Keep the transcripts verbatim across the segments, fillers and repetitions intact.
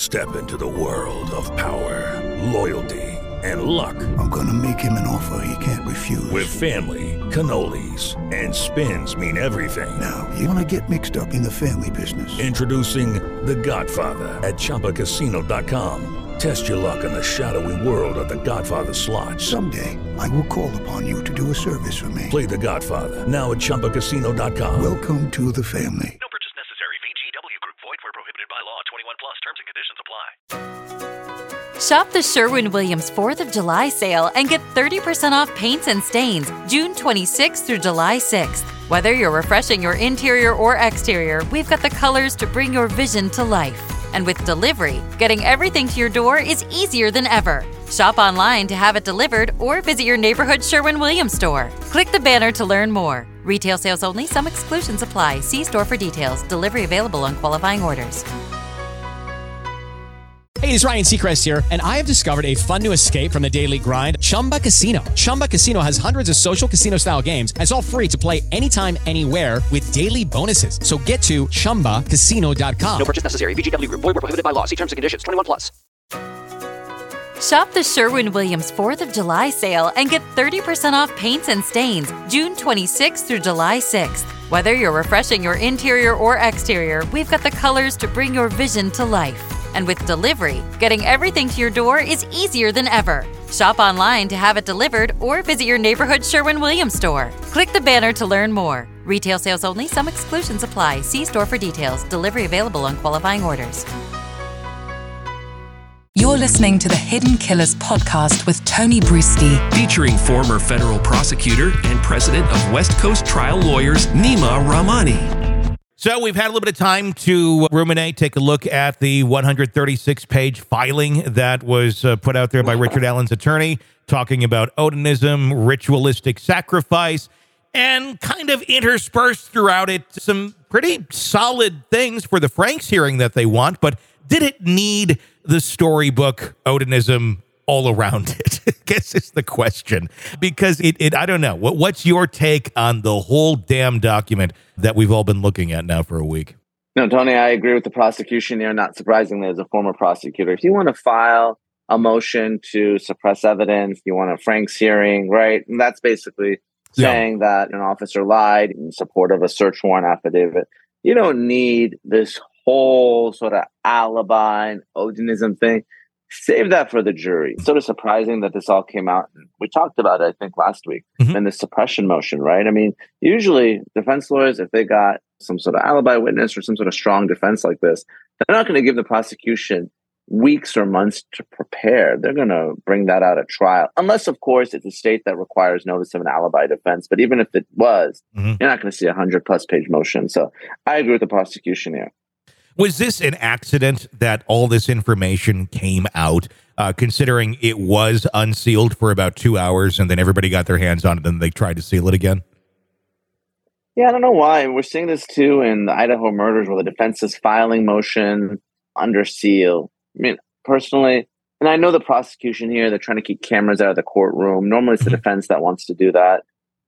Step into the world of power, loyalty, and luck. I'm gonna make him an offer he can't refuse. With family, cannolis, and spins mean everything. Now, you wanna get mixed up in the family business. Introducing The Godfather at Chumba Casino dot com. Test your luck in the shadowy world of The Godfather slot. Someday, I will call upon you to do a service for me. Play The Godfather now at Chumba Casino dot com. Welcome to the family. No purchase necessary. V G W Group. Void where prohibited by law. twenty-one plus. Terms and conditions apply. Shop the Sherwin-Williams fourth of July sale and get thirty percent off paints and stains June twenty-sixth through July sixth. Whether you're refreshing your interior or exterior, we've got the colors to bring your vision to life. And with delivery, getting everything to your door is easier than ever. Shop online to have it delivered or visit your neighborhood Sherwin-Williams store. Click the banner to learn more. Retail sales only. Some exclusions apply. See store for details. Delivery available on qualifying orders. Hey, it's Ryan Seacrest here, and I have discovered a fun new escape from the daily grind, Chumba Casino. Chumba Casino has hundreds of social casino-style games, and it's all free to play anytime, anywhere with daily bonuses. So get to Chumba Casino dot com. No purchase necessary. V G W Group. Void where prohibited by law. See terms and conditions. twenty-one plus. Shop the Sherwin-Williams fourth of July sale and get thirty percent off paints and stains June twenty-sixth through July sixth. Whether you're refreshing your interior or exterior, we've got the colors to bring your vision to life. And with delivery, getting everything to your door is easier than ever. Shop online to have it delivered or visit your neighborhood Sherwin-Williams store. Click the banner to learn more. Retail sales only. Some exclusions apply. See store for details. Delivery available on qualifying orders. You're listening to the Hidden Killers podcast with Tony Bruschi, featuring former federal prosecutor and president of West Coast Trial Lawyers, Nima Rahmani. So we've had a little bit of time to ruminate, take a look at the one hundred thirty-six page filing that was uh, put out there by Richard Allen's attorney, talking about Odinism, ritualistic sacrifice, and kind of interspersed throughout it some pretty solid things for the Franks hearing that they want. But did it need the storybook Odinism all around it? I guess is the question. Because it, it I don't know. What, what's your take on the whole damn document that we've all been looking at now for a week? No, Tony, I agree with the prosecution here. Not surprisingly, as a former prosecutor, if you want to file a motion to suppress evidence, you want a Franks hearing, right? And that's basically saying yeah. that an officer lied in support of a search warrant affidavit. You don't need this whole sort of alibi and Odinism thing. Save that for the jury. It's sort of surprising that this all came out. We talked about it, I think, last week mm-hmm. in the suppression motion, right? I mean, usually defense lawyers, if they got some sort of alibi witness or some sort of strong defense like this, they're not going to give the prosecution weeks or months to prepare. They're going to bring that out at trial. Unless, of course, it's a state that requires notice of an alibi defense. But even if it was, mm-hmm. you're not going to see a one hundred plus page motion. So I agree with the prosecution here. Was this an accident that all this information came out, uh, considering it was unsealed for about two hours and then everybody got their hands on it and they tried to seal it again? Yeah, I don't know why. We're seeing this too in the Idaho murders where the defense is filing motion under seal. I mean, personally, and I know the prosecution here, they're trying to keep cameras out of the courtroom. Normally it's the defense that wants to do that.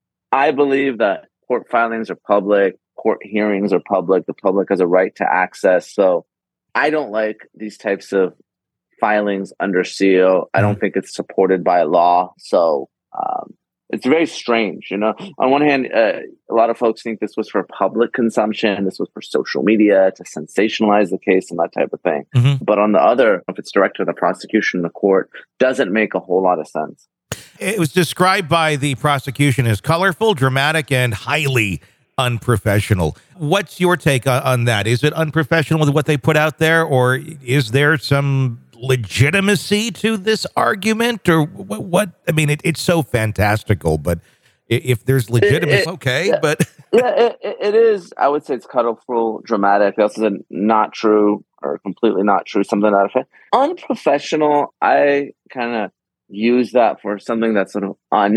I believe that court filings are public. Court hearings are public. The public has a right to access. So I don't like these types of filings under seal. I don't think it's supported by law. So um, it's very strange. You know, on one hand, uh, a lot of folks think this was for public consumption. This was for social media to sensationalize the case and that type of thing. Mm-hmm. But on the other, if it's directed to the prosecution, the court doesn't make a whole lot of sense. It was described by the prosecution as colorful, dramatic, and highly unprofessional. What's your take on, on that? Is it unprofessional with what they put out there, or is there some legitimacy to this argument, or what? what I mean, it, it's so fantastical, but if there's legitimacy, okay, yeah, but yeah, it, it is. I would say it's colorful, dramatic. That's not true or completely not true. Something that effect. Unprofessional. I kind of use that for something that's sort of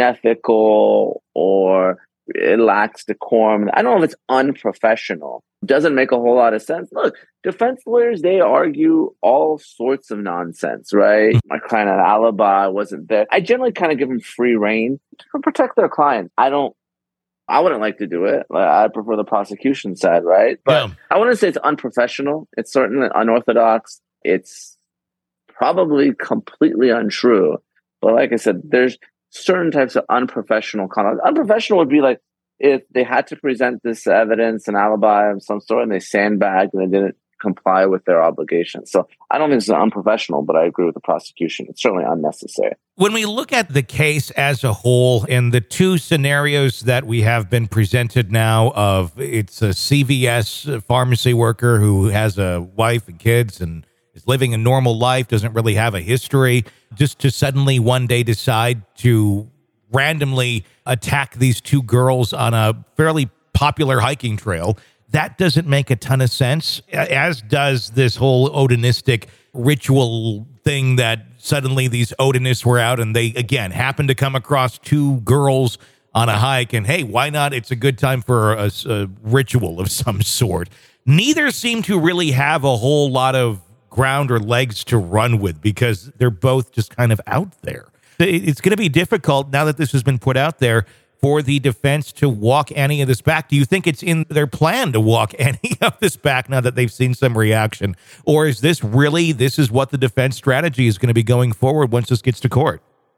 unethical or it lacks decorum. I don't know if it's unprofessional. Doesn't make a whole lot of sense. Look, defense lawyers, they argue all sorts of nonsense, right? My client had an alibi, wasn't there. I generally kind of give them free reign to protect their client. I don't, I wouldn't like to do it. I prefer the prosecution side, right? But yeah. I wouldn't say it's unprofessional. It's certainly unorthodox. it's probably completely untrue. But like I said, there's certain types of unprofessional conduct. Unprofessional would be like if they had to present this evidence, an alibi of some sort, and they sandbagged and they didn't comply with their obligations. So I don't think it's unprofessional, but I agree with the prosecution. It's certainly unnecessary. When we look at the case as a whole and the two scenarios that we have been presented now of it's a C V S pharmacy worker who has a wife and kids and is living a normal life, doesn't really have a history, just to suddenly one day decide to randomly attack these two girls on a fairly popular hiking trail. That doesn't make a ton of sense, as does this whole Odinistic ritual thing that suddenly these Odinists were out and they, again, happened to come across two girls on a hike. And hey, why not? It's a good time for a, a ritual of some sort. Neither seem to really have a whole lot of ground or legs to run with because they're both just kind of out there. It's going to be difficult now that this has been put out there for the defense to walk any of this back. Do you think it's in their plan to walk any of this back now that they've seen some reaction? Or is this really, this is what the defense strategy is going to be going forward once this gets to court?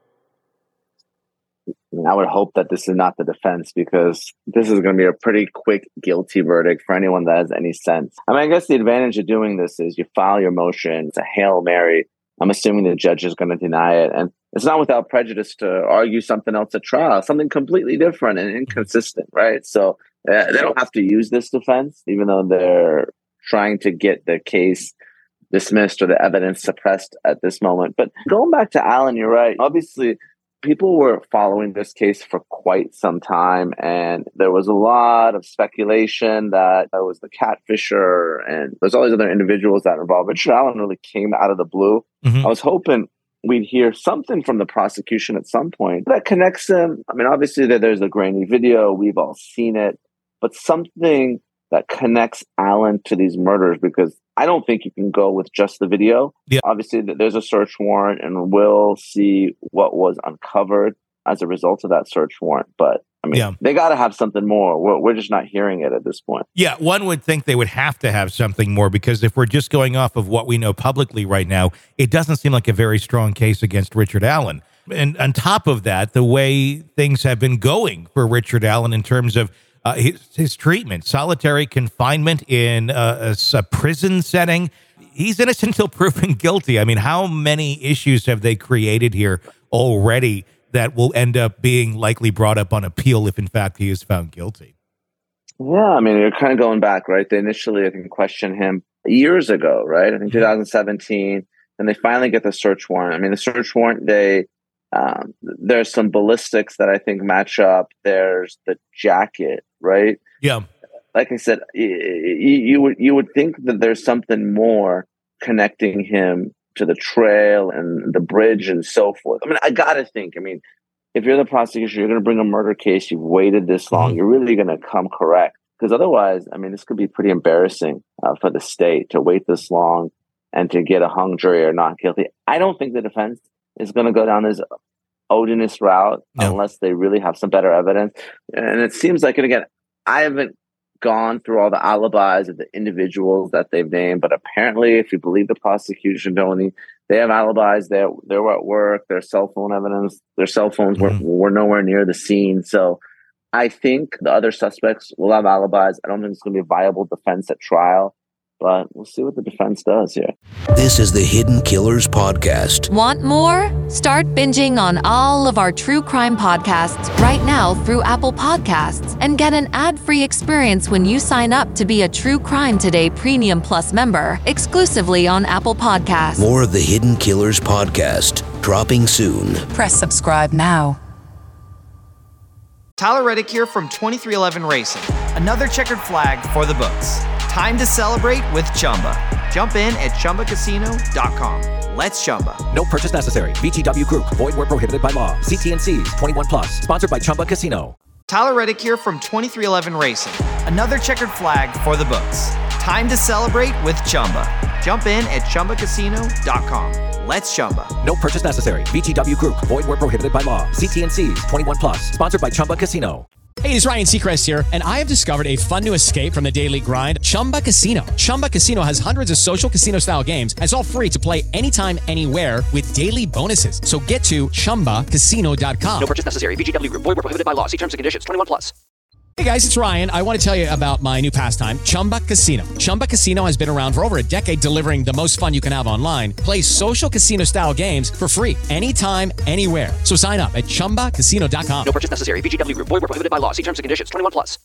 I would hope that this is not the defense because this is going to be a pretty quick guilty verdict for anyone that has any sense. I mean, I guess the advantage of doing this is you file your motion, it's a Hail Mary. I'm assuming the judge is going to deny it. And it's not without prejudice to argue something else at trial, something completely different and inconsistent, right? So uh, they don't have to use this defense, even though they're trying to get the case dismissed or the evidence suppressed at this moment. But going back to Allen, you're right. Obviously, people were following this case for quite some time, and there was a lot of speculation that it was the catfisher, and there's all these other individuals that are involved. Richard Allen really came out of the blue. Mm-hmm. I was hoping we'd hear something from the prosecution at some point that connects him. I mean, obviously, there's a grainy video. We've all seen it. But something that connects Allen to these murders, because I don't think you can go with just the video. Yeah. Obviously, there's a search warrant, and we'll see what was uncovered as a result of that search warrant. But I mean, yeah. they got to have something more. We're, we're just not hearing it at this point. Yeah, one would think they would have to have something more because if we're just going off of what we know publicly right now, it doesn't seem like a very strong case against Richard Allen. And on top of that, the way things have been going for Richard Allen in terms of Uh, his, his treatment, solitary confinement in a, a, a prison setting. He's innocent until proven guilty. I mean, how many issues have they created here already that will end up being likely brought up on appeal if, in fact, he is found guilty? Yeah, I mean, you're kind of going back, right? They initially, I think, questioned him years ago, right? I think mm-hmm. twenty seventeen, and they finally get the search warrant. I mean, the search warrant, they Um, there's some ballistics that I think match up. There's the jacket, right? Yeah. Like I said, you, you would you would think that there's something more connecting him to the trail and the bridge and so forth. I mean, I gotta think. I mean, if you're the prosecution, you're going to bring a murder case. You've waited this long. Mm-hmm. You're really going to come correct, because otherwise, I mean, this could be pretty embarrassing uh, for the state to wait this long and to get a hung jury or not guilty. I don't think the defense is going to go down this Odinist route no. unless they really have some better evidence. And it seems like, and again, I haven't gone through all the alibis of the individuals that they've named, but apparently, if you believe the prosecution, Tony, they have alibis. They they were at work. Their cell phone evidence, their cell phones mm-hmm. were, were nowhere near the scene. So I think the other suspects will have alibis. I don't think it's going to be a viable defense at trial. But we'll see what the defense does here. This is the Hidden Killers Podcast. Want more? Start binging on all of our true crime podcasts right now through Apple Podcasts and get an ad-free experience when you sign up to be a True Crime Today Premium Plus member exclusively on Apple Podcasts. More of the Hidden Killers Podcast dropping soon. Press subscribe now. Tyler Reddick here from twenty-three eleven Racing. Another checkered flag for the books. Time to celebrate with Chumba. Jump in at Chumba Casino dot com. Let's Chumba. No purchase necessary. V G W Group. Void where prohibited by law. See T and C's. twenty-one plus. Sponsored by Chumba Casino. Tyler Reddick here from twenty-three eleven Racing. Another checkered flag for the books. Time to celebrate with Chumba. Jump in at Chumba Casino dot com. Let's Chumba. No purchase necessary. V G W Group. Void where prohibited by law. See T and C's. twenty-one plus. Sponsored by Chumba Casino. Hey, it's Ryan Seacrest here, and I have discovered a fun new escape from the daily grind, Chumba Casino. Chumba Casino has hundreds of social casino-style games, and it's all free to play anytime, anywhere with daily bonuses. So get to Chumba Casino dot com. No purchase necessary. V G W Group. Void where prohibited by law. See terms and conditions. twenty-one plus. Hey guys, it's Ryan. I want to tell you about my new pastime, Chumba Casino. Chumba Casino has been around for over a decade, delivering the most fun you can have online. Play social casino-style games for free anytime, anywhere. So sign up at Chumba Casino dot com. No purchase necessary. V G W Group. Void where prohibited by law. See terms and conditions. twenty-one plus.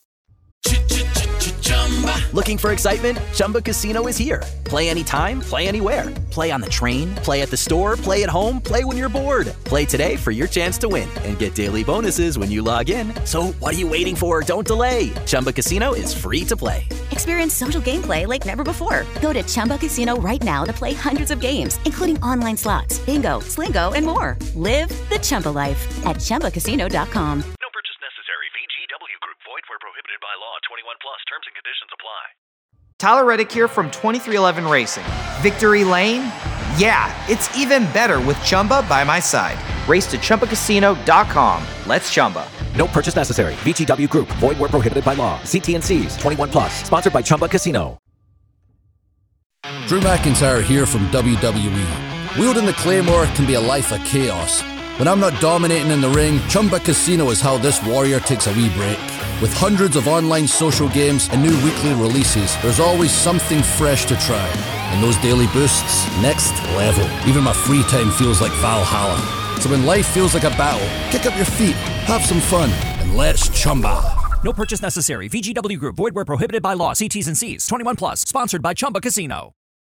Looking for excitement? Chumba Casino is here. Play anytime, play anywhere. Play on the train, play at the store, play at home, play when you're bored. Play today for your chance to win and get daily bonuses when you log in. So what are you waiting for? Don't delay. Chumba Casino is free to play. Experience social gameplay like never before. Go to Chumba Casino right now to play hundreds of games, including online slots, bingo, Slingo, and more. Live the Chumba life at Chumba Casino dot com. No purchase necessary. V G W Group. Void where prohibited by law. twenty-one plus. Terms and conditions apply. Tyler Reddick here from twenty-three eleven Racing. Victory Lane? Yeah, it's even better with Chumba by my side. Race to Chumba Casino dot com. Let's Chumba. No purchase necessary. V G W Group. Void where prohibited by law. See T and C's. twenty-one plus. Sponsored by Chumba Casino. Drew McIntyre here from W W E. Wielding the Claymore can be a life of chaos. When I'm not dominating in the ring, Chumba Casino is how this warrior takes a wee break. With hundreds of online social games and new weekly releases, there's always something fresh to try. And those daily boosts, next level. Even my free time feels like Valhalla. So when life feels like a battle, kick up your feet, have some fun, and let's Chumba. No purchase necessary. V G W Group. Void where prohibited by law. See T's and C's. twenty-one plus. Sponsored by Chumba Casino.